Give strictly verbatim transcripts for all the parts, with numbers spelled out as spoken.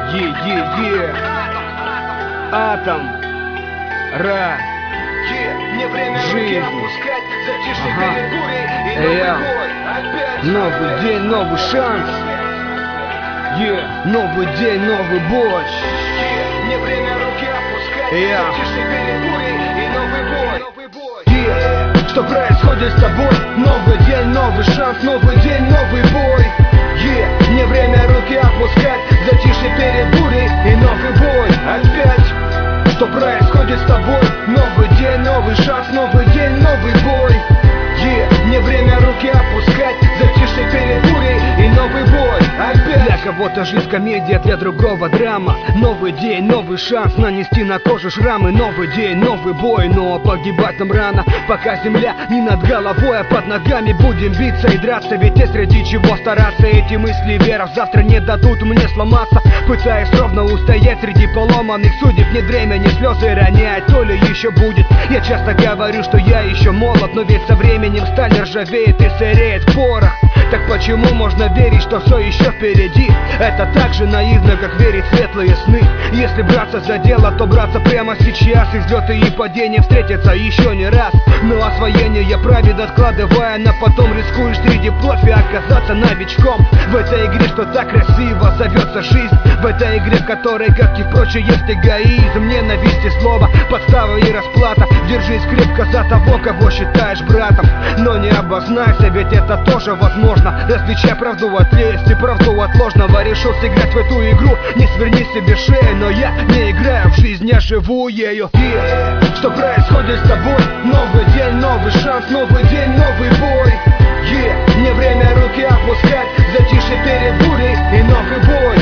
Е-е-е, Атом, Ра, Не время руки опускать, затишье перед бурей и новый бой. Опять новый день, новый шанс. Yeah. Новый день, новый бой. Не время руки опускать, Yeah. затишье перед бурей и новый бой. Yeah. Что происходит с тобой? Новый день, новый шанс, новый день, новый бой. Yeah. Не время руки опускать, затишье перед бурей и новый бой. Опять. Что происходит с тобой? Новый день, новый шанс, новый день, новый бой. Yeah. Не время руки опускать, затишье перед бурей и новый бой. Опять. Для кого-то жизнь комедия, для другого драма. Новый день, новый шанс нанести на кожу шрамы. Новый день, новый бой, но погибать нам рано. Пока земля не над головой, а под ногами будем биться и драться. Ведь есть ради чего стараться. Эти мысли вера завтра не дадут мне сломаться. Пытаясь ровно устоять среди поломанных судеб. Нет времени слезы ронять, то ли еще будет. Я часто говорю, что я еще молод, но ведь со временем сталь ржавеет и сыреет порох. Так почему можно верить, что все еще впереди? Это так же наивно, как верить в светлые сны. Если браться за дело, то браться прямо сейчас. И взлеты и падения встретятся еще не раз. Но освоение я правит, откладывая на потом. Рискуешь среди профи оказаться новичком. В этой игре, что так красиво зовется жизнь. В этой игре, в которой, как и прочее, есть эгоизм. Ненависть и слово, подстава и расплата. Держись крепко за того, кого считаешь братом. Но не обознайся, ведь это тоже возможно. Различай правду от лести, правду от ложного. Решил сыграть в эту игру, не сверни себе шею. Но я не играю в жизнь, я живу ею. Yeah. Что происходит с тобой? Новый день, новый шанс, новый день, новый бой. Yeah. Не время руки опускать, затишье перед бурей и новый бой.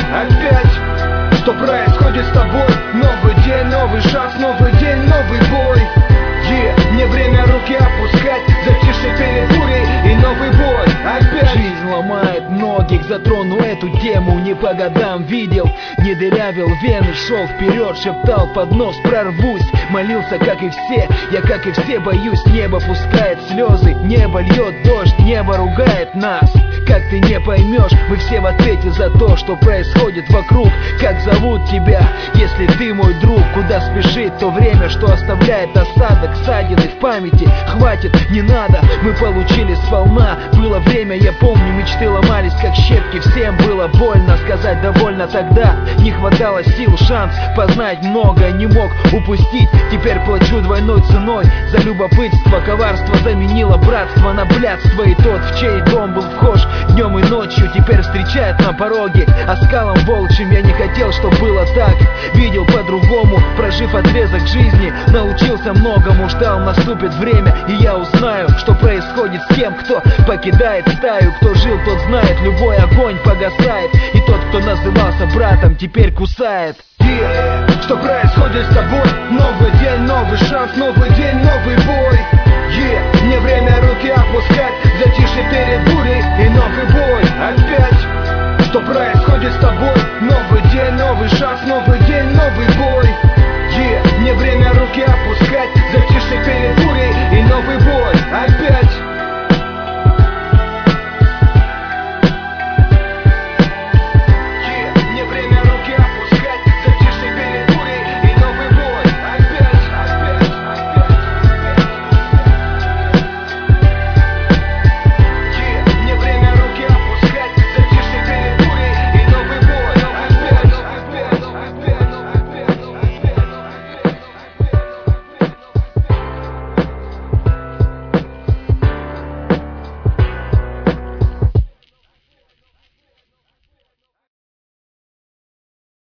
Опять. Что происходит с тобой? Новый день, новый шанс, новый день, новый бой. Yeah. Не время руки опускать, затишье перед бурей и новый бой. Опять. Жизнь ломает многих, затрону эту тему. Не по годам видел, не дырявил вены. Шел вперед, шептал под нос, прорвусь. Молился, как и все, я, как и все, боюсь. Небо пускает слезы, небо льет дождь, небо ругает нас. Как ты не поймешь, мы все в ответе за то, что происходит вокруг. Как зовут тебя, если ты мой друг? Куда спешит то время, что оставляет осадок, ссадины в памяти? Хватит, не надо, мы получили сполна. Было время, я помню, мечты ломались как щепки. Всем было больно, сказать довольно тогда. Не хватало сил, шанс познать много не мог упустить. Теперь плачу двойной ценой за любопытство. Коварство заменило братство на блядство. И тот, в чей дом был вхож днем и ночью, теперь встречает на пороге оскалом волчьим. Я не хотел, чтоб было так, видел по-другому. Прожив отрезок жизни, научился многому. Ждал, наступит время, и я узнаю, что происходит с тем, кто покидает стаю. Кто жил, тот знает, любой огонь погасает. И тот, кто назывался братом, теперь кусает. Yeah. Что происходит с тобой? Новый день, новый шанс, новый день, новый бой. Yeah. Не время руки опускать, затишье перед бурей и новый бой. Опять. Что происходит с тобой?